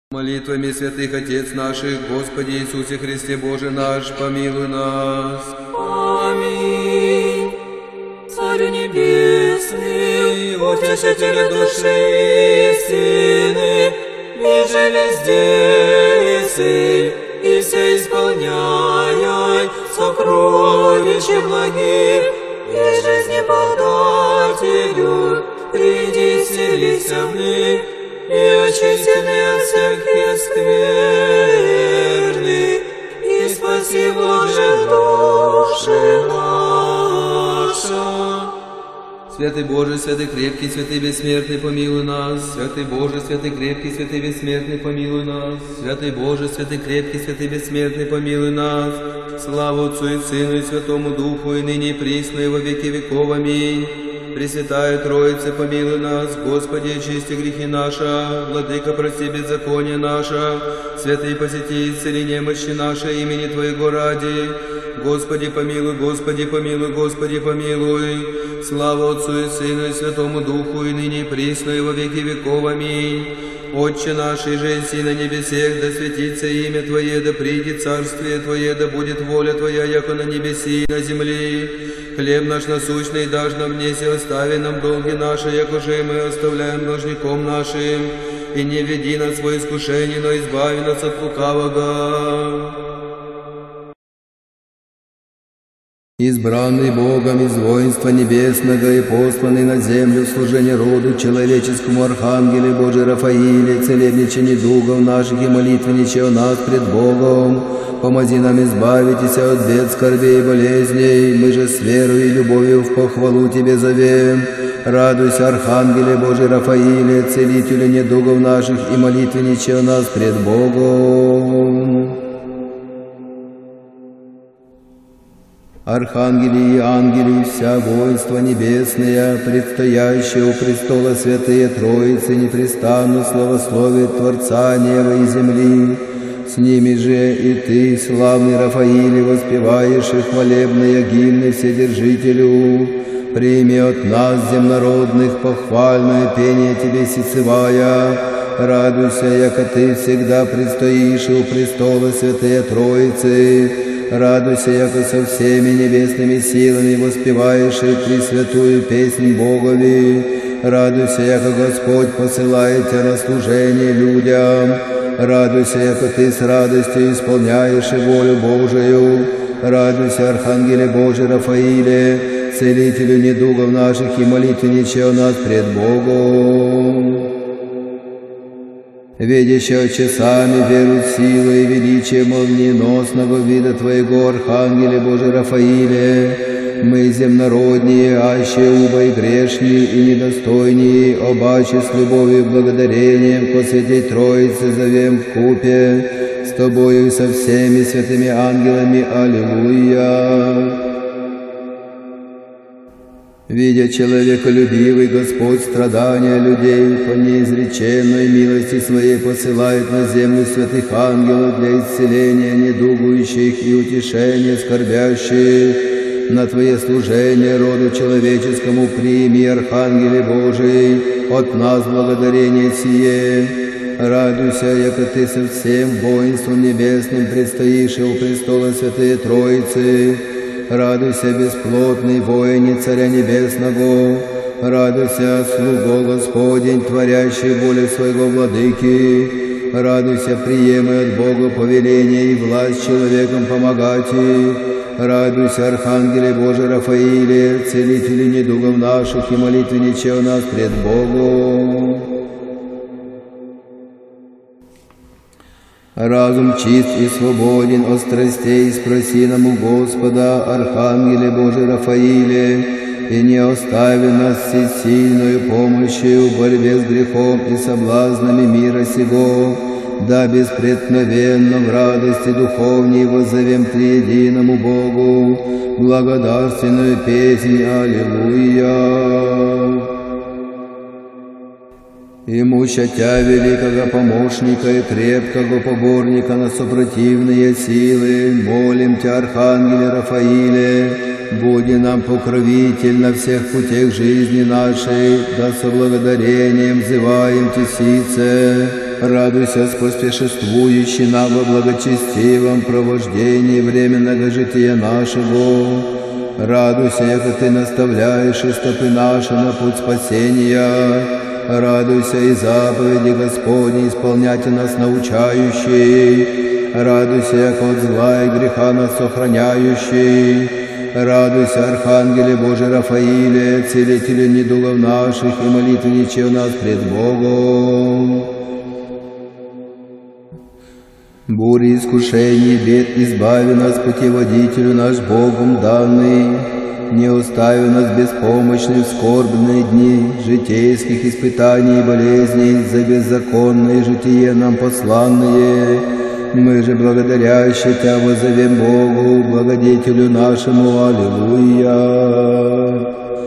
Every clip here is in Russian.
Молитвами святых Отец наших, Господи Иисусе Христе Боже наш, помилуй нас. Аминь. Царь Небесный, утешитель души истины, ниже здесь и все исполняй сокровища благих, и жизни подателю, приди селися мы, и очистены от всяких скверны, и спаси, Боже, души наша. Святый Боже, святый крепкий, святый бессмертный, помилуй нас. Святый Боже, святый крепкий, святый бессмертный, помилуй нас. Святый Боже, святый крепкий, святый бессмертный, помилуй нас. Слава Отцу и Сыну и Святому Духу, и ныне и присно, и во веки веков. Аминь. Пресвятая Троица, помилуй нас. Господи, очисти грехи наши. Владыка, прости беззаконие наше. Святый, посети исцели немощи наши имени Твоего ради. Господи, помилуй, Господи, помилуй, Господи, помилуй. Слава Отцу и Сыну и Святому Духу, и ныне и присно, и во веки веков. Аминь. Отче наш, и же си на небесех, да светится имя Твое, да придет царствие Твое, да будет воля Твоя, яко на небеси и на земли. Хлеб наш насущный дашь нам днесь, и остави нам долги наши, яко же мы оставляем должником нашим. И не веди нас в искушение, но избави нас от лукавого. Избранный Богом из воинства небесного и посланный на землю в служение роду человеческому архангеле Божий Рафаиле, целебниче недугов наших и молитвенниче о нас пред Богом, помози нам избавитесь от бед, скорбей и болезней, мы же с верой и любовью в похвалу Тебе зовем. Радуйся, архангеле Божий Рафаиле, целителю недугов наших и молитвенниче о нас пред Богом. Архангели и ангели, вся воинство небесное, предстоящее у престола святые Троицы, непрестанно славословит Творца неба и земли. С ними же и ты, славный Рафаиле, воспеваешь и хвалебные гимны Вседержителю. Прими от нас, земнородных, похвальное пение Тебе сицевая. Радуйся, яко ты всегда предстоишь у престола святые Троицы. Радуйся, яко со всеми небесными силами воспеваешь и пресвятую песнь Богови. Радуйся, яко Господь посылает Тебя на служение людям. Радуйся, яко Ты с радостью исполняешь и волю Божию. Радуйся, архангеле Божий Рафаиле, целителю недугов наших и молитвенниче о нас пред Богом. Видящего часами веру, силу и величие молниеносного вида Твоего, архангеле Божий Рафаиле, мы земнородние, аще убо и грешние и недостойние, обаче с любовью и благодарением ко Святой Троице зовем вкупе с Тобою и со всеми святыми ангелами. Аллилуйя. Видя человеколюбивый Господь страдания людей, по неизреченной милости Своей посылает на землю святых ангелов для исцеления недугующих и утешения скорбящих. На Твое служение роду человеческому прими, архангеле Божий, от нас благодарение сие. Радуйся, яко Ты со всем воинством небесным предстоишь у престола святые Троицы. Радуйся, бесплотный воине Царя Небесного, радуйся, слуго Господень, творящий волю Своего Владыки, радуйся, приемы от Бога повеление и власть человеком помогать, радуйся, архангеле Божий Рафаиле, целителю недугов наших и молитвенниче о нас пред Богом. Разум чист и свободен от страстей, спроси нам у Господа, архангеле Божий Рафаиле, и не остави нас всесильною помощью в борьбе с грехом и соблазнами мира сего, да беспреткновенно в радости духовней воззовем триединому Богу благодарственную песнь. Аллилуйя. Имуща Тя, великого помощника и крепкого поборника на сопротивные силы, молим Тя, архангеле Рафаиле, буди нам покровитель на всех путях жизни нашей, да со благодарением взываем Ти сице. Радуйся, споспешествующий нам во благочестивом провождении временного жития нашего. Радуйся, яко Ты наставляешь и стопы наши на путь спасения. Радуйся и заповеди Господни, исполняйте нас научающий. Радуйся, яко от зла и греха нас сохраняющий. Радуйся, Архангеле Божий Рафаиле, целителе недугов наших и молитвенниче у нас пред Богом. Бури искушений, бед избави нас, путеводителю наш Богом данный. Не остави нас беспомощны в скорбные дни житейских испытаний и болезней, за беззаконное житие нам посланные. Мы же благодарящие Тебя воззовем Богу, благодетелю нашему. Аллилуйя.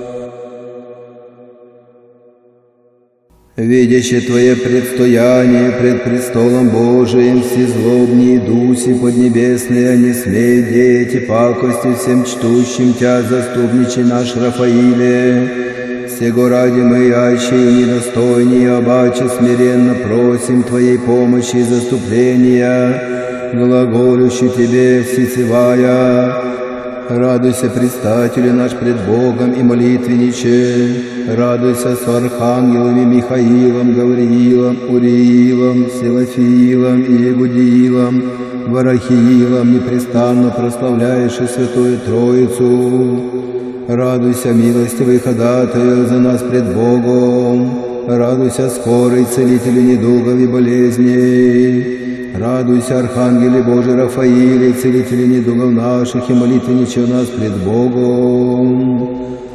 Видящие Твое предстояние пред престолом Божиим, всезлобные дуси поднебесные, не смеют дети пакости всем чтущим Тя, заступничий наш Рафаиле. Сего ради мы, аще и недостойнее, обаче смиренно просим Твоей помощи и заступления, глаголющий Тебе всецевая. Радуйся, предстателю наш пред Богом и молитвенниче. Радуйся с архангелами Михаилом, Гавриилом, Уриилом, Силафиилом и Егудиилом, Варахиилом, непрестанно прославляешь и Святую Троицу. Радуйся, милостивый ходатаю за нас пред Богом. Радуйся, скорый целителю недугов и болезней. Радуйся, Архангеле Божий Рафаиле, целителе недугов наших и молитвенниче у нас пред Богом.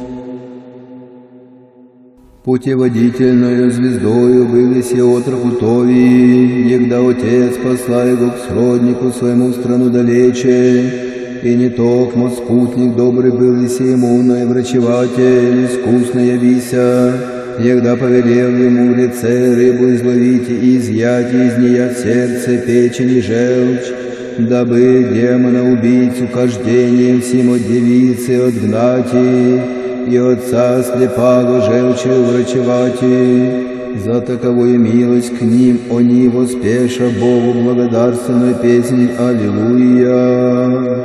Путеводительною звездою вывеси отрок Утовии, егда Отец посла его к сроднику своему в страну далече, и не токмо спутник добрый был еси ему, но и врачеватель искусно явися, егда повелел ему в лице рыбу изловить и изъять из нея сердце, печень и желчь, дабы демона-убийцу кождением сим от девицы отгнати и отца слепаго желчью врачевати. За таковую милость к ним они воспеша Богу благодарственной песней. Аллилуйя.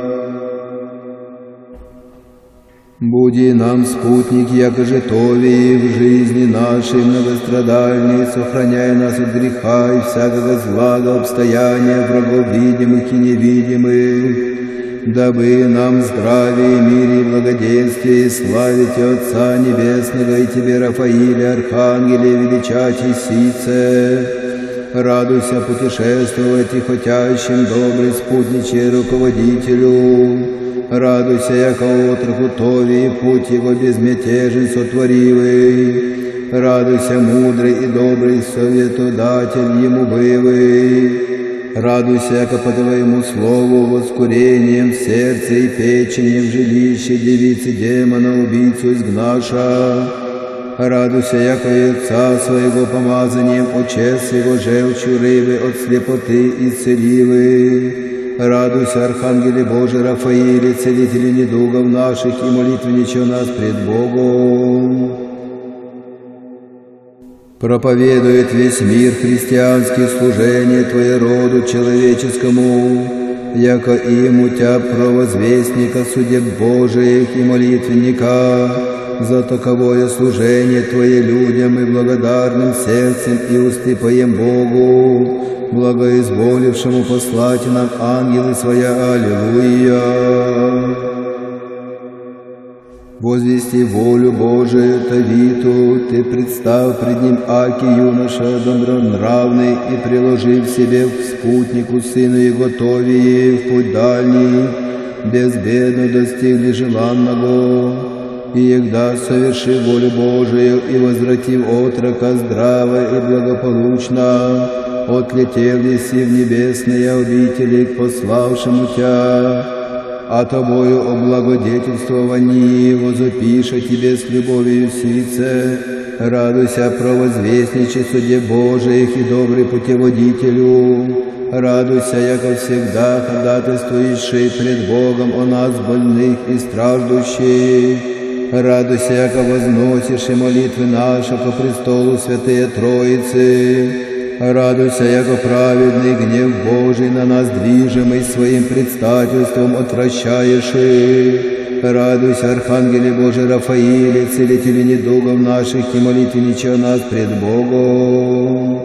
Буди нам спутник, якоже тови в жизни нашей многострадальной, сохраняя нас от греха и всякого злого обстояния врагов видимых и невидимых, дабы нам здравие, мир и благоденствие славить Отца Небесного и Тебе, Рафаиле, Архангеле, величать и сице. Радуйся путешествовать и хотящим, добрый спутничий руководителю. Радуйся, яко отрок Утовии, путь его безмятежен сотворивый. Радуйся, мудрый и добрый советодатель ему бывый. Радуйся, яко по Твоему слову воскурением в сердце и печени в жилище девицы демона убийцу изгнаша. Радуйся, яко и Отца своего помазанием очес его желчью рыбы от слепоты исцеливый. Радуйся, Архангеле Божий Рафаиле, целителе недугов наших и молитвенниче у нас пред Богом. Проповедует весь мир христианских служение Твое роду человеческому, яко им Тя провозвестника судеб Божиих и молитвенника, за таковое служение Твое людям и благодарным сердцем и устыпаем Богу, благоизволившему послать нам ангелы Своя. Аллилуйя. Возвести волю Божию Тавиту, Ты представ пред ним аки юноша добронравный, и приложив себе к спутнику сыну его Товии в путь дальний, безбедно достигли желанного. И егда совершив волю Божию и возвратив отрока здраво и благополучно, отлетели си в небесные обители к пославшему Тя, а Тобою облагодетельствовании возопиша Тебе с любовью сице. Радуйся, провозвестниче суде Божиих и добрый путеводителю. Радуйся, яко всегда ходатайствующий пред Богом о нас больных и страждущих. Радуйся, яко возносишь и молитвы наши по престолу Святые Троицы. Радуйся, яко праведный гнев Божий на нас движимый своим предстательством отвращаешь. Радуйся, Архангеле Божий Рафаиле, целители недугов наших и молитвенниче о нас пред Богом.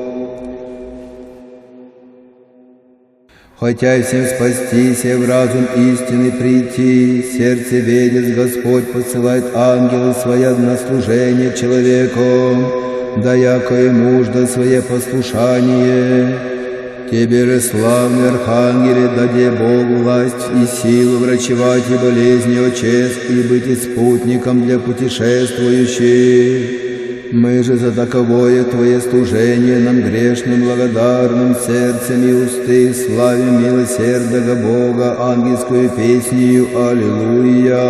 Хотя и всем спастись, и в разум истины прийти, сердце ведец Господь посылает ангелы своя на служение человеку, да яко и мужда свое послушание. Тебе же, славный Архангеле, даде Богу власть и силу врачевать и болезни очесть, и быть спутником для путешествующих. Мы же за таковое Твое служение нам грешным благодарным сердцем и усты славим милосердного Бога ангельскую песнею Аллилуйя.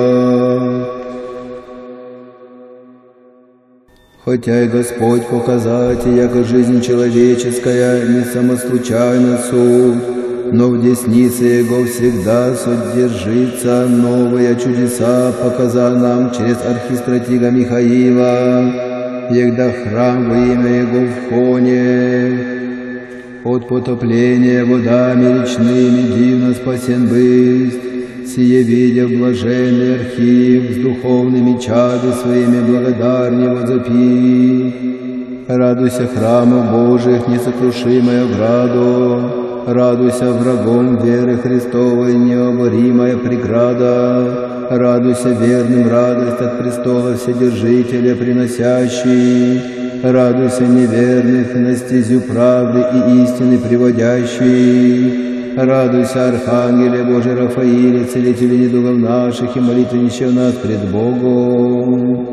Хотя и Господь показать, яко жизнь человеческая не самослучайно суть, но в деснице Его всегда содержится новые чудеса, показа нам через архистратига Михаила, егда храм во имя Его в Хоне. От потопления водами речными дивно спасен бысть, сие видя блаженный Архип с духовными чады своими благодарни возопи. Радуйся храму Божиих несокрушимая граду, радуйся врагом веры Христовой необоримая преграда, радуйся верным радость от престола Вседержителя приносящий, радуйся неверных на стезю правды и истины приводящий. Радуйся, Архангеле Божий Рафаиле, целители недугов наших и молитвенниче нас пред Богом.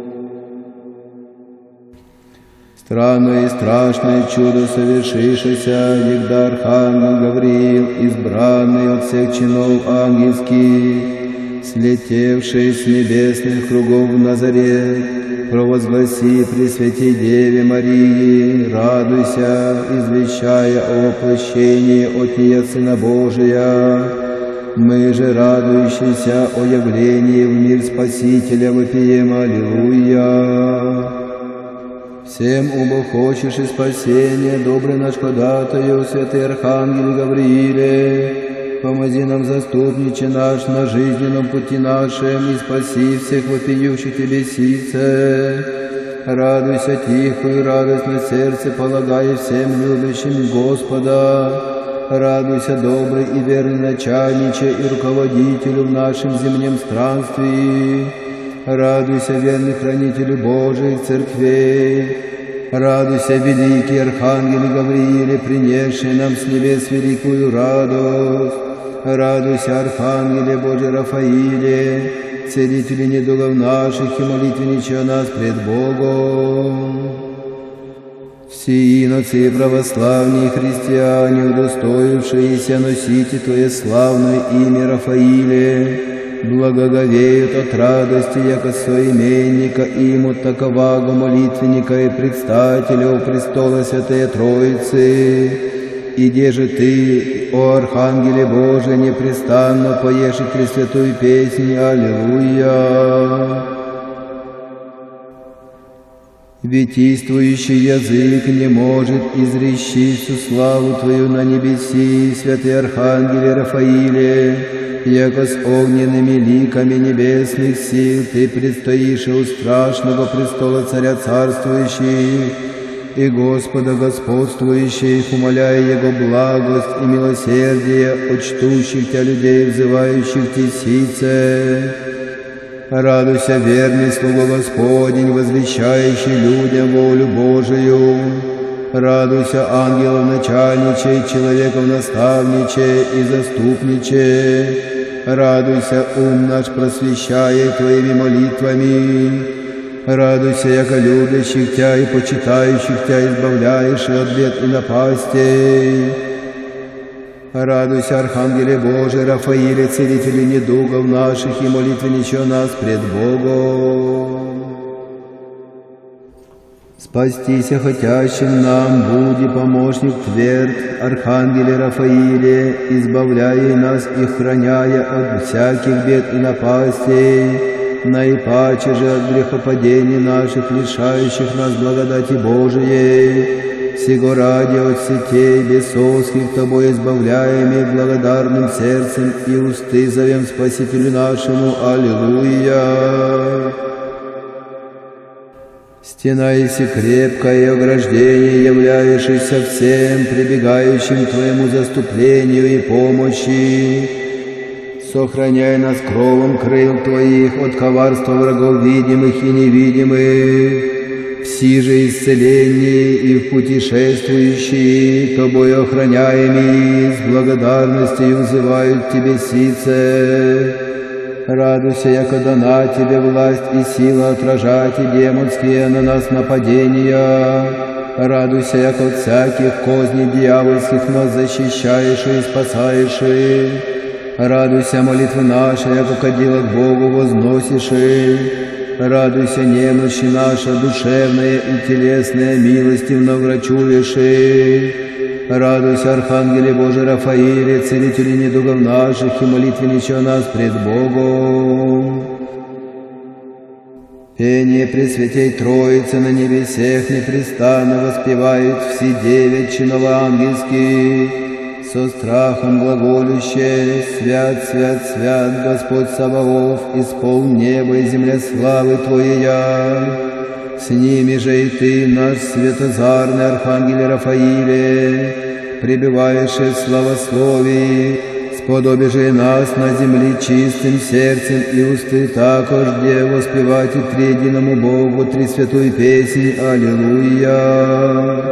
Странное и страшное чудо совершившееся, егда Архангел Гавриил, избранный от всех чинов ангельских, слетевший с небесных кругов в Назарет, провозгласи при Святой Деве Марии, радуйся, извещая о воплощении от Нее Сына Божия. Мы же, радующиеся о явлении в мир Спасителя, вопием Аллилуйя. Всем убохочешь и спасения, добрый наш ходатаю, святый Архангел Гаврииле, помози нам, заступниче наш, на жизненном пути нашем, и спаси всех вопиющих Тебе сице. Радуйся тихо и радостно сердце, полагая всем любящим Господа. Радуйся, добрый и верный начальниче и руководителю в нашем земном странстве. Радуйся, верный хранителю Божиих церквей. Радуйся, великий Архангел Гаврииле, принесший нам с небес великую радость. Радуйся, Архангеле Божий Рафаиле, целители недугов наших и молитвенниче о нас пред Богом. Все иноцы православные христиане, удостоившиеся носить Твое славное имя Рафаиле, благоговеют от радости, яко соименника им от таковаго молитвенника и предстателя у престола Святая Троицы. И где же Ты, о Архангеле Божий, непрестанно поешь и пресвятую песнь Аллилуйя. Витийствующий язык не может изречь всю славу Твою на небеси, святый Архангеле Рафаиле, яко с огненными ликами небесных сил Ты предстоишь у страшного престола Царя Царствующих и Господа Господствующих, умоляя Его благость и милосердие от чтущих Тя людей, взывающих Ти сице. Радуйся, верный слуга Господень, возвещающий людям волю Божию. Радуйся, ангелов начальниче, человеков наставниче и заступниче. Радуйся, ум наш просвещая Твоими молитвами. Радуйся, яко любящих Тя и почитающих Тя избавляешь от бед и напастей. Радуйся, Архангеле Божий Рафаиле, целители недугов наших и молитвенниче о нас пред Богом. Спастися хотящим нам, буди помощник тверд, Архангеле Рафаиле, избавляя нас и храняя от всяких бед и напастей, наипаче же от грехопадений наших, лишающих нас благодати Божией. Сего ради от сетей бесовских Тобой избавляемых благодарным сердцем и усты зовем Спасителю нашему. Аллилуйя! Стена еси крепкое и ограждение, являешься всем прибегающим Твоему заступлению и помощи. Сохраняй нас кровом крыл Твоих от коварства врагов видимых и невидимых. Все же исцеление и в путешествующие, Тобой охраняемые, с благодарностью взывают Тебе сице. Радуйся, яко дана Тебе власть и сила отражать и демонские на нас нападения. Радуйся, яко от всяких козней дьявольских нас защищаешь и спасаешь. Радуйся, молитвы наши, яко кадила к Богу возносишь. Радуйся, немощи наша, душевная и телесная, милостивно врачуешь. Радуйся, Архангеле Божий Рафаиле, целителе недугов наших и молитвенниче о нас пред Богом. Пение Пресвятей Троицы на небесех непрестанно воспевают все 9 чинов ангельских, со страхом глаголюще: «Свят, свят, свят, Господь Саваоф, исполн небо и земля славы Твоя». С ними же и Ты, наш светозарный Архангеле Рафаиле, пребываешь в славословии, сподоби же нас на земле чистым сердцем и усты такожде воспевать и триединому Богу тресвятую песнь. Аллилуйя!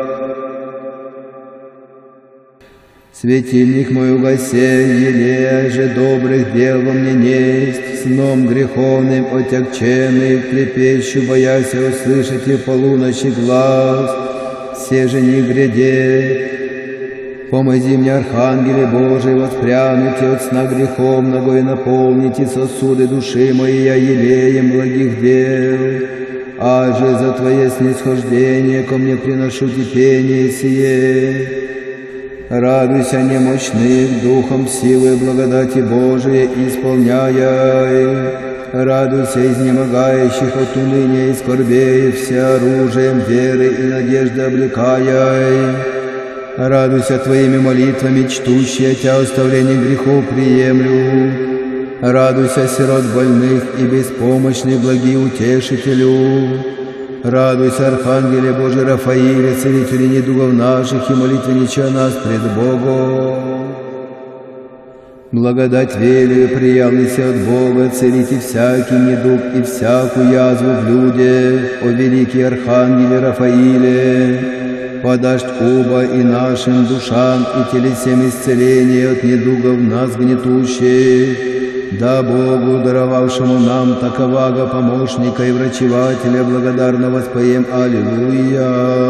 Светильник мой угасе, елея же добрых дел во мне несть, сном греховным отягченный, трепещу, боясь услышать и полуночи глаз, все же не гряде. Помози мне, Архангеле Божий, воспрянуть от сна греховного и наполните сосуды души моей елеем благих дел. Аже за Твое снисхождение ко мне приношу кипение сие. Радуйся, немощных духом силы благодати Божией исполняй. Радуйся, изнемогающих от уныния и скорбей, все оружием веры и надежды облекай. Радуйся Твоими молитвами, чтущие Тя оставление грехов приемлю. Радуйся, сирот больных и беспомощных, благи утешителю. Радуйся, Архангеле Божий Рафаиле, целителе недугов наших и молитвенниче о нас пред Богом. Благодать велию приявлися от Бога, целите всякий недуг и всякую язву в людях, о великий Архангеле Рафаиле. Подашь оба и нашим душам и телесем исцеление от недугов нас гнетущих. Да Богу, даровавшему нам таковаго помощника и врачевателя, благодарно воспоем. Аллилуйя!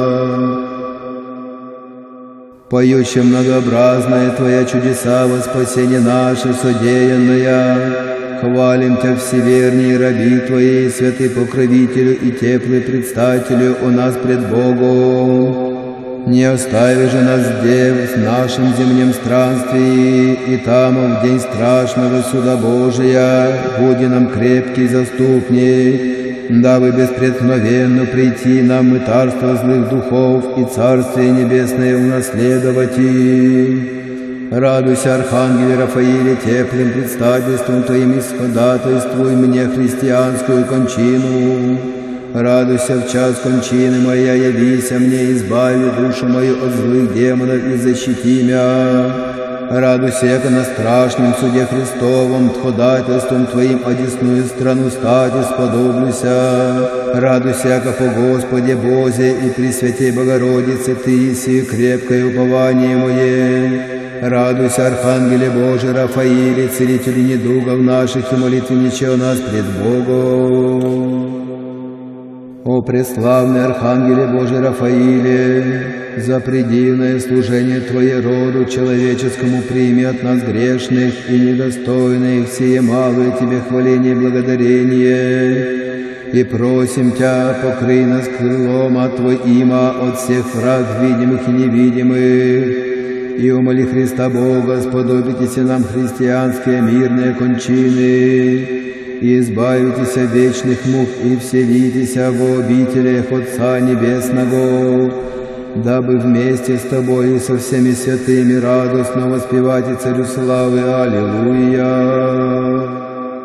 Поющее многообразное Твоя чудеса во спасение наше содеянное, хвалим Тя всеверней раби Твои, святый покровителю и теплый предстателю о нас пред Богом. Не остави же нас, дев, в нашем земном странстве, и там в день страшного суда Божия буди нам крепкий заступник, дабы беспреткновенно прийти нам мытарство злых духов и Царствие Небесное унаследовать. Радуйся, Архангеле Рафаиле, теплым предстательством Твоим исходатайствуй мне христианскую кончину. Радуйся в час кончины моя, явися мне, избави душу мою от злых демонов и защити мя. Радуйся, яко на страшном суде Христовом, ходательством Твоим одесную страну стать сподоблюся. Радуйся, яко по Господе Бозе и Пресвятей Богородице Ты еси крепкое упование мое. Радуйся, Архангеле Божий Рафаиле, целителе недугов наших и молитвенниче о нас пред Богом. О преславный Архангеле Божий Рафаиле, за предивное служение Твое роду человеческому прими от нас грешных и недостойных сие малое Тебе хваление и благодарение. И просим Тя, покрый нас крылом от Твой има от всех враг видимых и невидимых. И умоли Христа Бога, сподобитесь нам христианские мирные кончины. И избавитесь вечных мук, и вселитесь во обителях Отца Небесного, дабы вместе с Тобой и со всеми святыми радостно воспевать и Царю славы. Аллилуйя!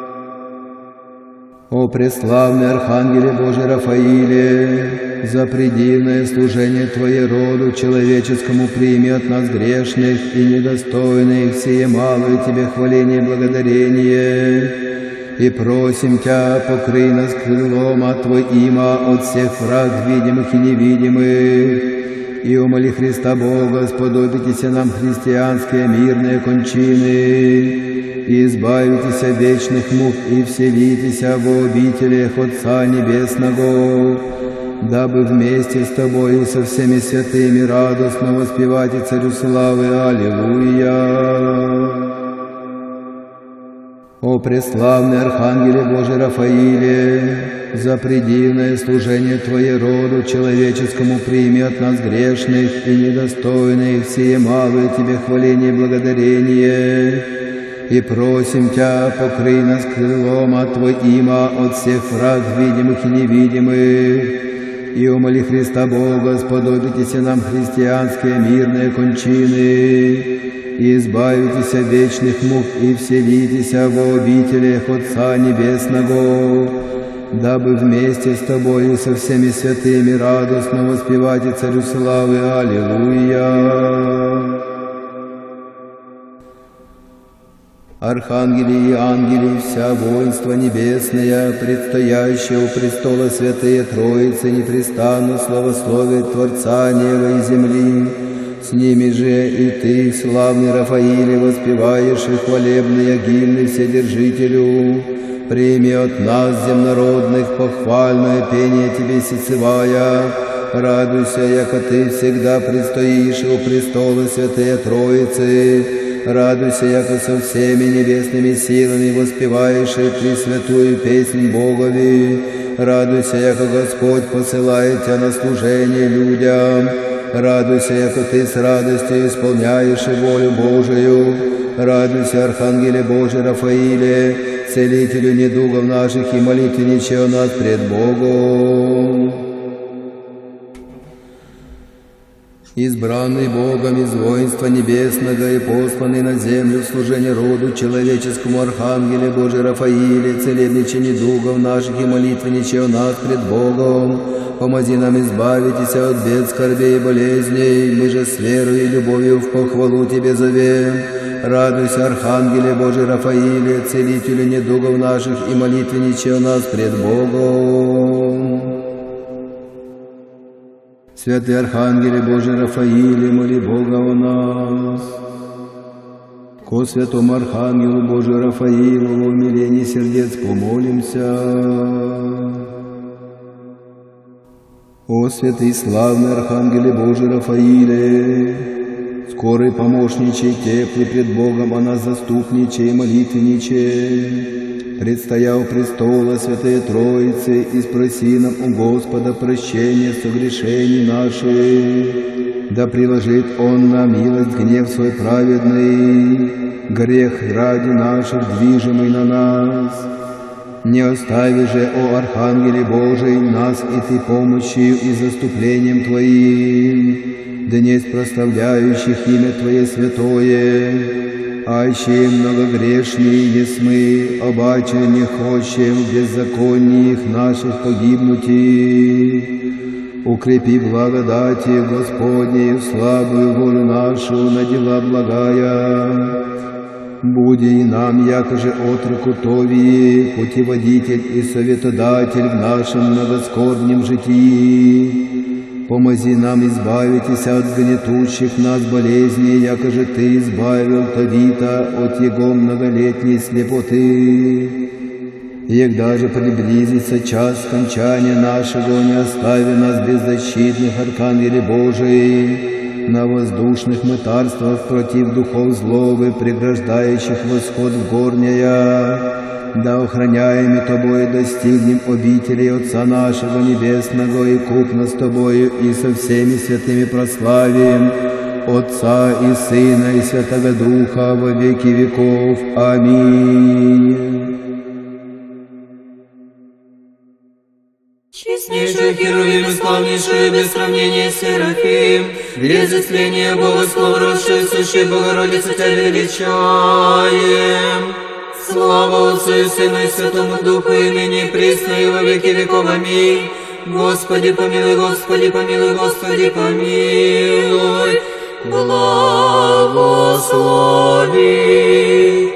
О преславный Архангеле Божий Рафаиле, за предивное служение Твое роду человеческому прими от нас грешных и недостойных сие малое Тебе хваление и благодарение. И просим Тя, покрый нас крылом от Твоима от всех враг видимых и невидимых. И умоли Христа Бога, сподобитесь нам христианские мирные кончины, и избавитесь от вечных мук, и вселитесь во обителях Отца Небесного, дабы вместе с Тобой и со всеми святыми радостно воспевать и Царю славы. Аллилуйя! О преславный Архангеле Божий Рафаиле, за предивное служение Твое роду человеческому прими от нас грешных и недостойных сие малое Тебе хваление и благодарение. И просим Тя, покрый нас крылом от Твоима от всех враг видимых и невидимых. И умоли Христа Бога, сподобитесь нам христианские мирные кончины, и избавитесь от вечных мук, и вселитесь во обителях Отца Небесного, дабы вместе с Тобой и со всеми святыми радостно воспевать и Царю славы. Аллилуйя! Архангели и ангели, вся воинство небесное, предстоящее у престола святые Троицы, непрестанно славословит Творца неба и земли. С ними же и Ты, славный Рафаиле, воспеваешь и хвалебные гимны Вседержителю. Прими от нас, земнородных, похвальное пение Тебе сицевая. Радуйся, яко Ты всегда предстоишь у престола святые Троицы. Радуйся, яко со всеми небесными силами воспеваешь и пресвятую песнь Богови. Радуйся, яко Господь посылает Тебя на служение людям. Радуйся, яко Ты с радостью исполняешь и волю Божию. Радуйся, Архангеле Божий Рафаиле, целителю недугов наших и молитвенниче о нас пред Богом. Избранный Богом из воинства небесного и посланный на землю в служение роду человеческому Архангеле Божий Рафаиле, целебниче недугов наших и молитвенниче о нас пред Богом, помози нам избавитесь от бед, скорбей и болезней, мы же с верой и любовью в похвалу Тебе зовем. Радуйся, Архангеле Божий Рафаиле, целителю недугов наших и молитвенниче о нас пред Богом. Святый Архангеле Божий Рафаиле, моли Бога о нас. Ко святому Архангелу Божию Рафаилу в умилении сердец помолимся. О святый славный Архангеле Божий Рафаиле, скорый помощничай, теплый пред Богом о нас заступничай и молитвенничай, предстоя у престола Святые Троицы, и спроси нам у Господа прощения согрешений наших. Да приложит Он на милость гнев свой праведный, грех ради наших движимый на нас. Не остави же, о Архангеле Божий, нас и Ты помощью и заступлением Твоим, днесь прославляющих имя Твое святое, аще многогрешные есмы, обаче не хочем в беззакониях наших погибнуть. Укрепи благодати Господней слабую волю нашу на дела благая. Буди нам, якоже отроку Тови, путеводитель и советодатель в нашем многоскорбном житии. Помози нам избавитесь от гнетущих нас болезней, якоже Ты избавил Товита от его многолетней слепоты. Егда же приблизится час скончания нашего, не остави нас беззащитных, Архангеле Божий, на воздушных мытарствах против духов злобы, преграждающих восход в горняя. Да охраняемый Тобой достигнем обители Отца нашего Небесного, и купно с Тобою и со всеми святыми прославим Отца и Сына и Святого Духа во веки веков. Аминь. Честнейший Высший Херувим и славнейший без сравнения Серафим, без истления Бога слов росший, сущий Богородицу Тебя величаем. Слава Отцу и Сыну и Святому Духу, и ныне и присно и во веки веков. Аминь. Господи помилуй, Господи помилуй, Господи помилуй, благослови.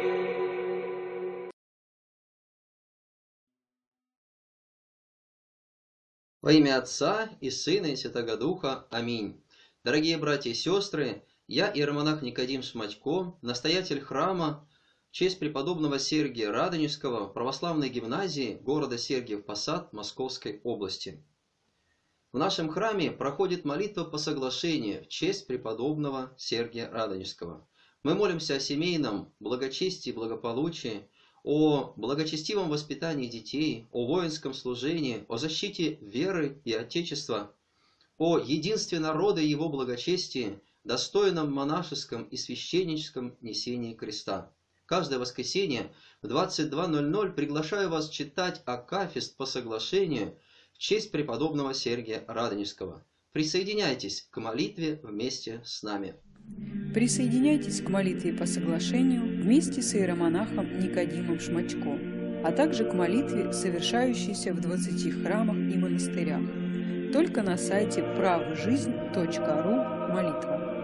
Во имя Отца и Сына и Святого Духа. Аминь. Дорогие братья и сестры, я иеромонах Никодим Шматько, настоятель храма в честь преподобного Сергия Радонежского православной гимназии города Сергиев Посад Московской области. В нашем храме проходит молитва по соглашению в честь преподобного Сергия Радонежского. Мы молимся о семейном благочестии и благополучии, о благочестивом воспитании детей, о воинском служении, о защите веры и Отечества, о единстве народа и его благочестии, достойном монашеском и священническом несении креста. Каждое воскресенье в 22:00 приглашаю вас читать акафист по соглашению в честь преподобного Сергия Радонежского. Присоединяйтесь к молитве вместе с нами. Присоединяйтесь к молитве по соглашению вместе с иеромонахом Никодимом Шматько, а также к молитве, совершающейся в 20 храмах и монастырях. Только на сайте pravжизнь.ру молитва.